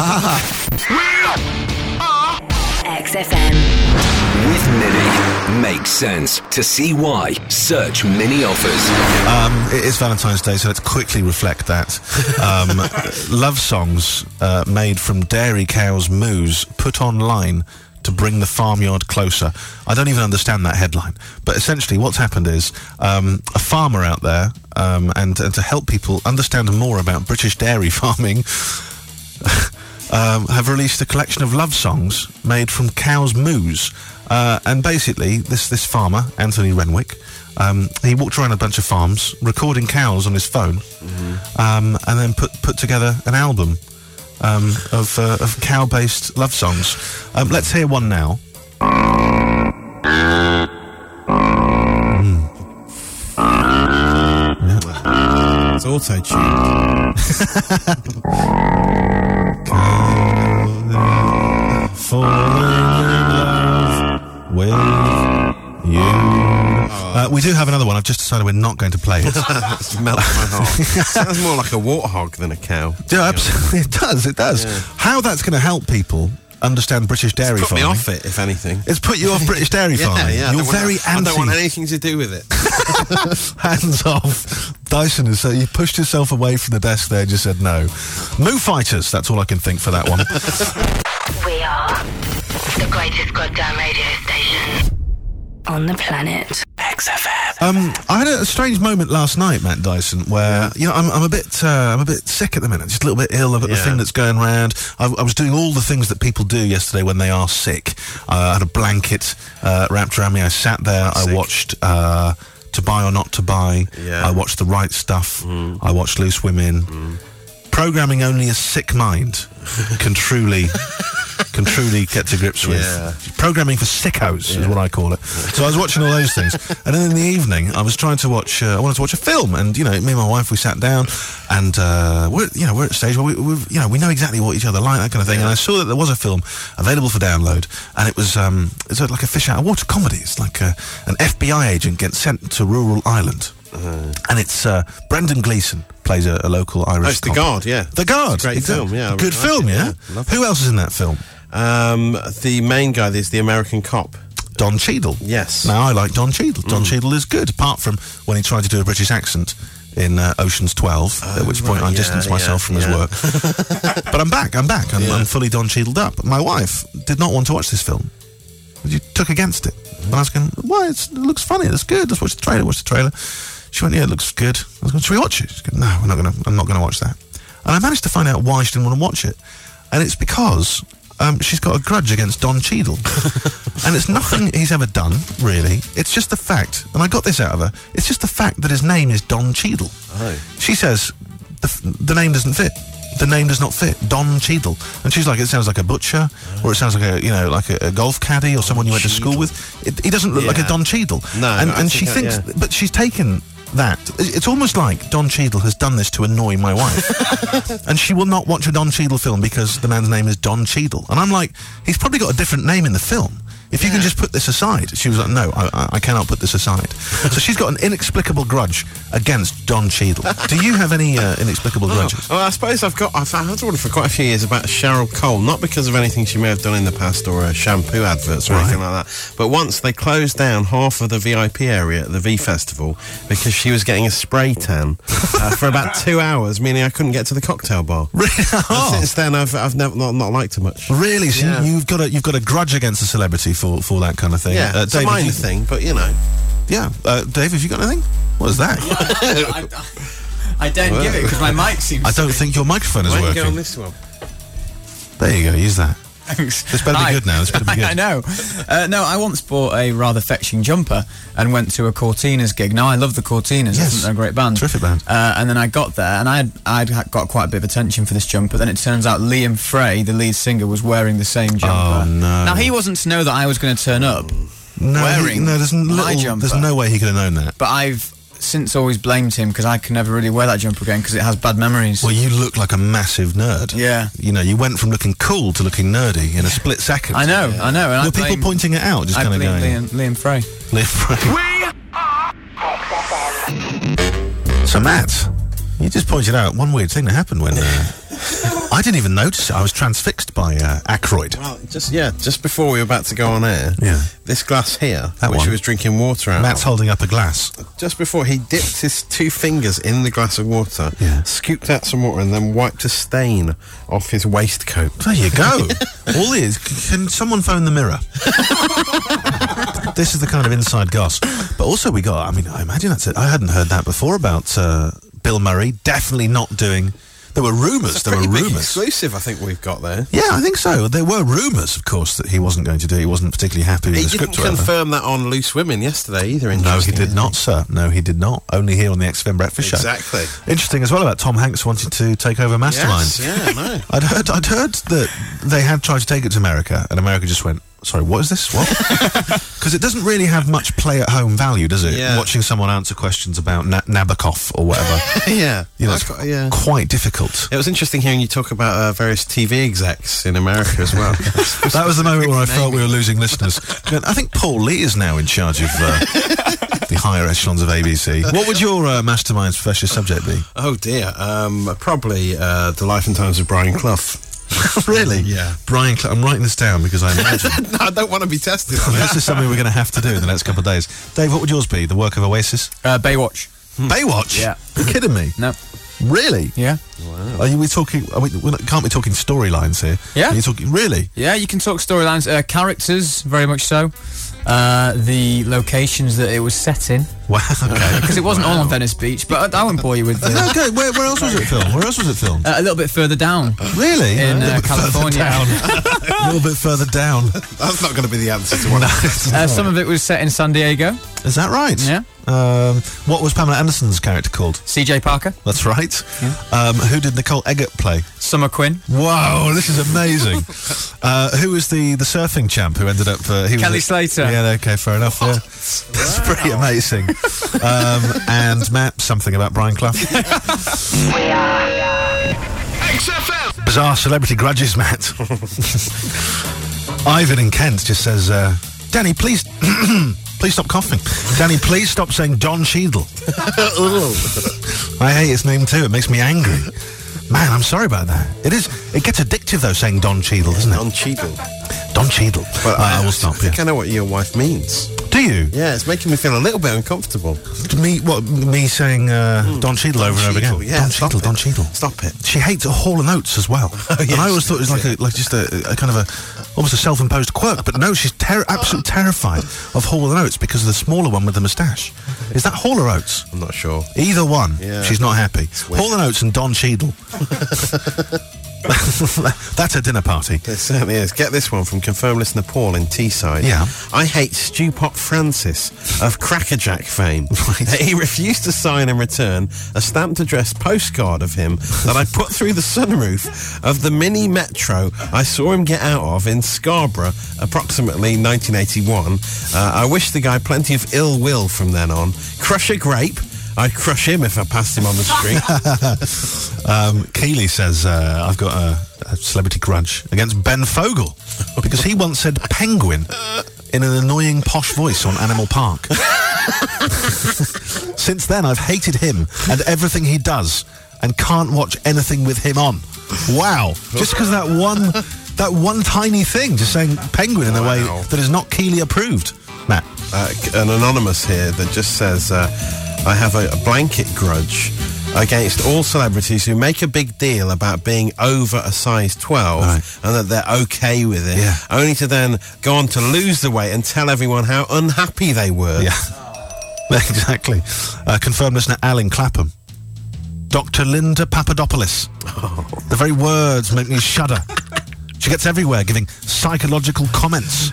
X F M. With Mini. Makes sense. To see why, search Mini Offers. Um, it is Valentine's Day, so let's quickly reflect that. Um, love songs uh, made from dairy cows' moos put online to bring the farmyard closer. I don't even understand that headline. But essentially what's happened is um, a farmer out there, um, and, and to help people understand more about British dairy farming, um, have released a collection of love songs made from cows' moos. Uh, and basically, this, this farmer, Anthony Renwick, um, he walked around a bunch of farms, recording cows on his phone, mm-hmm. um, and then put, put together an album um, of, uh, of cow-based love songs. Um, let's hear one now. Mm. Yeah. It's auto-tuned. Falling in love with you. Uh, we do have another one. I've just decided we're not going to play it. It's melted my heart. Sounds more like a warthog than a cow. Yeah, absolutely. It does. It does. Yeah. How that's going to help people understand British dairy it's put farming. me off it, if anything. It's put you off British dairy yeah, farming. Yeah, You're very want, anti. I don't want anything to do with it. Hands off. Dyson is so you pushed yourself away from the desk there and just said no. Moo Fighters, that's all I can think for that one. We are the greatest goddamn radio station on the planet. X F M. Um, I had a strange moment last night, Matt Dyson, where you know I'm, I'm a bit, uh, I'm a bit sick at the minute, just a little bit ill. I've got yeah. the thing that's going around. I, I was doing all the things that people do yesterday when they are sick. Uh, I had a blanket uh, wrapped around me. I sat there. Sick. I watched uh, To Buy or Not to Buy. Yeah. I watched The Right Stuff. Mm. I watched Loose Women. Mm. Programming only a sick mind can truly. can truly get to grips with. Yeah. Programming for sickos yeah. is what I call it. So I was watching all those things, and then in the evening I was trying to watch. Uh, I wanted to watch a film, and you know, me and my wife we sat down, and uh, we're you know we're at a stage where we we've, you know we know exactly what each other like, that kind of thing. Yeah. And I saw that there was a film available for download, and it was um it's like a fish out of water comedy. It's like a, an F B I agent gets sent to rural Ireland. Uh, and it's uh, Brendan Gleeson plays a, a local Irish. Oh, it's The cop. Guard, yeah. The Guard, it's a great exactly. film, yeah. Good like film, it, yeah. yeah. Who else is in that film? Um, the main guy is the American cop, Don Cheadle. Yes. Now I like Don Cheadle. Don mm. Cheadle is good, apart from when he tried to do a British accent in uh, Ocean's twelve, oh, at which point right, I distanced yeah, myself yeah, from yeah. his work. But I'm back. I'm back. I'm, yeah. I'm fully Don Cheadled up. My wife did not want to watch this film. She took against it. And I was going, why? It's, it looks funny. It's good. Let's watch the trailer. Watch the trailer. She went, yeah, it looks good. I was going, should we watch it? She goes, no, we're not going to, I'm not going to watch that. And I managed to find out why she didn't want to watch it. And it's because um, she's got a grudge against Don Cheadle. And it's nothing he's ever done, really. It's just the fact, and I got this out of her, it's just the fact that his name is Don Cheadle. Oh. She says, the, the name doesn't fit. The name does not fit. Don Cheadle. And she's like, it sounds like a butcher, oh. or it sounds like a, you know, like a, a golf caddy, or Don someone you went Cheadle. to school with. It, he doesn't look yeah. like a Don Cheadle. No, and, I and she think thinks, that, yeah. but she's taken that. It's almost like Don Cheadle has done this to annoy my wife. And she will not watch a Don Cheadle film because the man's name is Don Cheadle. And I'm like, he's probably got a different name in the film. If you yeah. can just put this aside. She was like, no, I, I cannot put this aside. So she's got an inexplicable grudge against Don Cheadle. Do you have any uh, inexplicable grudges? Oh, well, I suppose I've got, I've had one for quite a few years about Cheryl Cole, not because of anything she may have done in the past or a shampoo adverts or right. anything like that, but once they closed down half of the V I P area at the V Festival because she was getting a spray tan uh, for about two hours, meaning I couldn't get to the cocktail bar. Really? Oh. Since then, I've, I've never, not, not liked her much. Really? So yeah. you've got a, you've got a grudge against a celebrity for, for that kind of thing. Yeah, uh, it's Dave, a minor you, thing, but you know. Yeah. Uh, Dave, have you got anything? What is that? I, I don't well, give it because my mic seems I don't think your microphone is Why working. Go on this one? There you go, use that. Thanks. This better Hi. be good now. This better be good. I know. Uh, no, I once bought a rather fetching jumper and went to a Cortinas gig. Now, I love the Cortinas. Yes. I think they're a great band. Terrific band. Uh, and then I got there, and I'd, I'd got quite a bit of attention for this jumper. Then it turns out Liam Frey, the lead singer, was wearing the same jumper. Oh, no. Now, he wasn't to know that I was going to turn up no, wearing he, no, there's my little, jumper. There's no way he could have known that. But I've since always blamed him because I can never really wear that jumper again because it has bad memories. Well, you look like a massive nerd. Yeah. You know, you went from looking cool to looking nerdy in a split second. I know, yeah. I know. And Were I people blame, pointing it out, just I kind of going... Liam, Liam Frey. Liam Frey. X F M. So, Matt, you just pointed out one weird thing that happened when... Uh, I didn't even notice it. I was transfixed by uh, Aykroyd. Well, just yeah, just before we were about to go on air, yeah. this glass here, that which one. he was drinking water out Matt's of, holding up a glass. Just before he dipped his two fingers in the glass of water, yeah. scooped out some water and then wiped a stain off his waistcoat. There you go. All it is, can someone phone the Mirror? This is the kind of inside goss. But also we got, I mean, I imagine that's it. I hadn't heard that before about uh, Bill Murray definitely not doing... There were rumours. There were rumours. Exclusive, I think we've got there. Yeah, I think so. There were rumours, of course, that he wasn't going to do. He wasn't particularly happy with he the script. He didn't confirm that on Loose Women yesterday either. No, he did not, sir. No, he did not. Only here on the X F M Breakfast Show. Exactly. Interesting as well about Tom Hanks wanting to take over Mastermind. Yes, yeah, no. I'd heard. I'd heard that they had tried to take it to America, and America just went, sorry, what is this? What? Because it doesn't really have much play-at-home value, does it? Yeah. Watching someone answer questions about Na- Nabokov or whatever. yeah. You know, it's got, yeah. quite difficult. It was interesting hearing you talk about uh, various T V execs in America as well. That was the moment where I felt we were losing listeners. I think Paul Lee is now in charge of uh, the higher echelons of A B C. What would your uh, Mastermind's professional subject be? Oh, dear. Um, probably uh, The Life and Times of Brian Clough. Really? Yeah. Brian Clough. I'm writing this down because I imagine... no, I don't want to be tested on This is something we're going to have to do in the next couple of days. Dave, what would yours be? The work of Oasis? Uh, Baywatch. Hmm. Baywatch? Yeah. You're kidding me? No. Really? Yeah. Wow. Are you, we talking... Are we, we're not, can't be talking storylines here. Yeah. Are you talking... Really? Yeah, you can talk storylines. Uh, characters, very much so. Uh, the locations that it was set in. Wow, okay. Because it wasn't wow. all on Venice Beach, but I, I won't bore you with... Uh, no, okay, where, where else was it filmed? Where else was it filmed? Uh, a little bit further down. Really? In uh, California. A little bit further down. That's not going to be the answer to one. No, uh, some of it was set in San Diego. Is that right? Yeah. Um, what was Pamela Anderson's character called? C J Parker. That's right. Yeah. Um, who did Nicole Eggert play? Summer Quinn. Wow, this is amazing. uh, who was the, the surfing champ who ended up... Uh, he Kelly was Slater. Yeah, okay, fair enough. Yeah. That's Wow. pretty amazing. um, and Matt, something about Brian Clough. We are X F M. Bizarre celebrity grudges, Matt. Ivan in Kent just says, uh, Danny, please... Please stop coughing. Danny, please stop saying Don Cheadle. I hate his name too. It makes me angry. Man, I'm sorry about that. It is. It gets addictive though, saying Don Cheadle, doesn't it? Don Cheadle. Don Cheadle. But uh, I, I will stop. I think yeah. I know what your wife means. Do you? Yeah, it's making me feel a little bit uncomfortable. Me, what? Me saying uh, mm. Don Cheadle Don over and over Cheadle, again. Yeah, Don stop Cheadle. it. Don Cheadle. Stop it. She hates a Hall and Oates as well. Oh, yes, and I always thought it was like yeah. a, like just a, a kind of a almost a self-imposed quirk. But no, she's ter- absolutely terrified of Hall and Oates because of the smaller one with the moustache. Is that Hall or Oates? I'm not sure. Either one. Yeah. She's not happy. Hall and Oates and Don Cheadle. That's a dinner party. It certainly is. Get this one from confirmed listener Paul in Teesside. Yeah. I hate Stewpot Francis of Crackerjack fame. Right. He refused to sign and return a stamped addressed postcard of him that I put through the sunroof of the mini metro I saw him get out of in Scarborough approximately nineteen eighty-one. Uh, I wish the guy plenty of ill will from then on. Crush a grape. I'd crush him if I passed him on the street. um, Keeley says, uh, I've got a, a celebrity grudge against Ben Fogle because he once said penguin in an annoying posh voice on Animal Park. Since then, I've hated him and everything he does and can't watch anything with him on. Wow. Just because that one, that one tiny thing, just saying penguin in a way Wow. that is not Keeley approved. Matt. Uh, an anonymous here that just says, uh, I have a, a blanket grudge against all celebrities who make a big deal about being over a size twelve Right. and that they're okay with it, Yeah. only to then go on to lose the weight and tell everyone how unhappy they were. Yeah. Exactly. Uh, confirmed listener Alan Clapham. Doctor Linda Papadopoulos. Oh. The very words make me shudder. She gets everywhere giving psychological comments.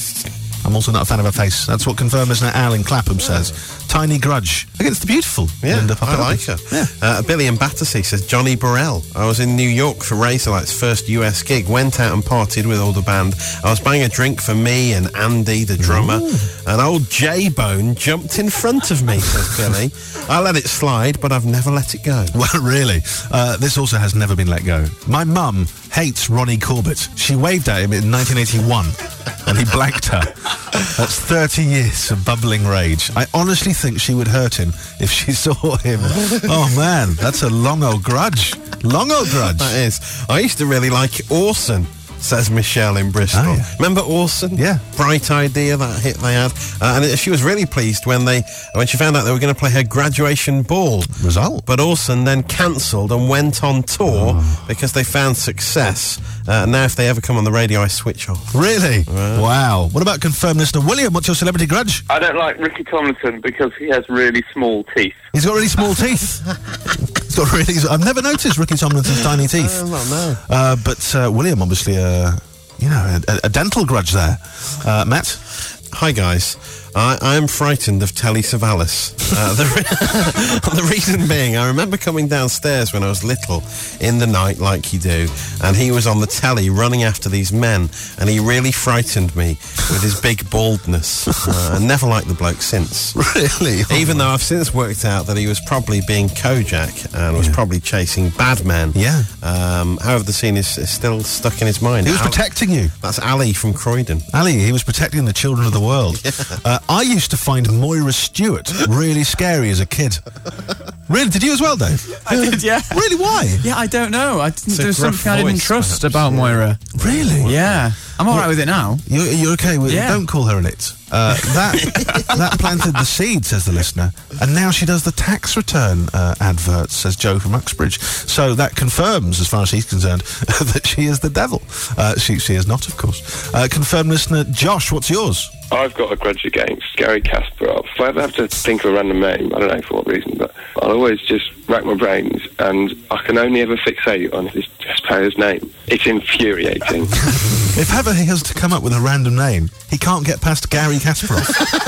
I'm also not a fan of her face. That's what confirmed listener Alan Clapham says. Tiny grudge against the beautiful Yeah, Linda I like Papadopoulos. her. Yeah. Uh, Billy in Battersea says, Johnny Burrell. I was in New York for Razorlight's first U S gig, went out and partied with all the band. I was buying a drink for me and Andy, the drummer, Ooh. and old J-Bone jumped in front of me, says Billy. I let it slide, but I've never let it go. Well, really, uh, this also has never been let go. My mum hates Ronnie Corbett. She waved at him in nineteen eighty-one, and he blanked her. That's thirty years of bubbling rage. I honestly think she would hurt him if she saw him. Oh, man, that's a long old grudge. Long old grudge. That is. I used to really like Orson, says Michelle in Bristol. Oh, yeah. Remember Orson? Yeah. Bright Idea, that hit they had. Uh, and it, she was really pleased when they when she found out they were going to play her graduation ball. Result. But Orson then cancelled and went on tour Oh. because they found success. Uh, now if they ever come on the radio, I switch off. Really? Wow. What about confirmed listener William? What's your celebrity grudge? I don't like Ricky Tomlinson because he has really small teeth. He's got really small teeth. He's got really. I've never noticed Ricky Tomlinson's tiny teeth. Oh, well, no. Uh, but uh, William, obviously, uh, you know, a, a dental grudge there. Uh, Matt? Hi guys, I, I am frightened of Telly Savalas. Uh, the, re- the reason being, I remember coming downstairs when I was little in the night, like you do, and he was on the telly running after these men, and he really frightened me with his big baldness. Uh, I never liked the bloke since. Really? Even though I've since worked out that he was probably being Kojak and was Yeah. probably chasing bad men. Yeah. Um, however, the scene is, is still stuck in his mind. He was Al- protecting you. That's Ali from Croydon. Ali, he was protecting the children of the world. Uh, I used to find Moira Stewart really scary as a kid. Really? Did you as well, Dave? I did, yeah. Really? Why? Yeah, I don't know. I didn't, It's a there was gruff something I didn't voice, trust perhaps, about yeah. Moira. Really? Yeah. I'm all right with it now. You're, you're okay with Yeah. Don't call her an it. Uh, that that planted the seed, says the listener, and now she does the tax return uh, adverts, says Joe from Uxbridge. So that confirms, as far as he's concerned, that she is the devil. Uh, she she is not, of course. Uh, confirmed listener Josh, what's yours? I've got a grudge against Gary Kasparov. If I ever have to think of a random name, I don't know for what reason, but I'll always just rack my brains, and I can only ever fixate on this chess player's name. It's infuriating. If ever he has to come up with a random name, he can't get past Gary Kasparov.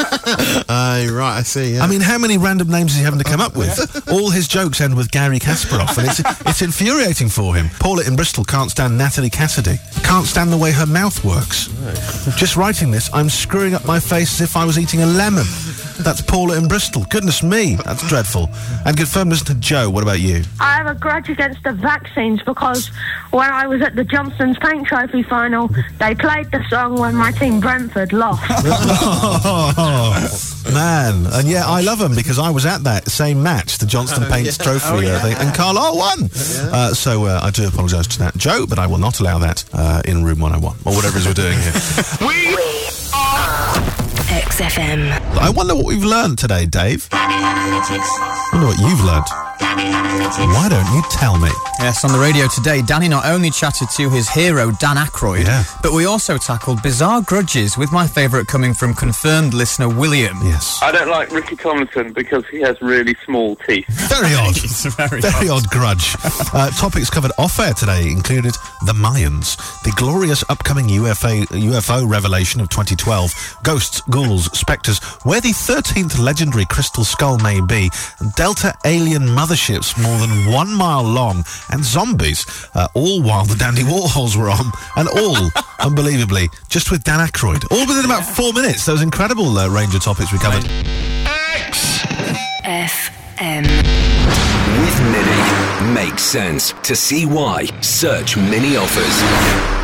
Uh, right, I see, yeah. I mean, how many random names is he having to come up with? All his jokes end with Gary Kasparov, and it's it's infuriating for him. Paula in Bristol can't stand Natalie Cassidy. Can't stand the way her mouth works. Just writing this, I'm screwing up my face as if I was eating a lemon. That's Paula in Bristol. Goodness me, that's dreadful. And confirmed listener Joe, what about you? I have a grudge against the vaccines because when I was at the Johnston's Paint Trophy final, they played the song when my team Brentford lost. Oh, man. And yeah, I love them because I was at that same match, the Johnston Oh, Paints yeah. Trophy, Oh, yeah. uh, thing, and Carlisle won. Uh, so uh, I do apologise to that, Joe, but I will not allow that uh, in room one oh one, or whatever it is we're doing here. We are X F M. I wonder what we've learned today, Dave. I wonder what you've learned. Why don't you tell me? Yes, on the radio today, Danny not only chatted to his hero, Dan Aykroyd, Yeah. but we also tackled bizarre grudges, with my favourite coming from confirmed listener William. Yes. I don't like Ricky Tomlinson because he has really small teeth. Very odd. It's very, Very odd grudge. Uh, topics covered off-air today included the Mayans, the glorious upcoming U F A, U F O revelation of twenty twelve, ghosts, ghouls, spectres, where the thirteenth legendary crystal skull may be, and Delta alien motherships more than one mile long, and zombies, uh, all while the Dandy Warhols were on, and all, unbelievably, just with Dan Aykroyd. All within about four minutes. Those incredible uh, range of topics we covered. X F M. With Mini. Makes sense. To see why, search Mini Offers.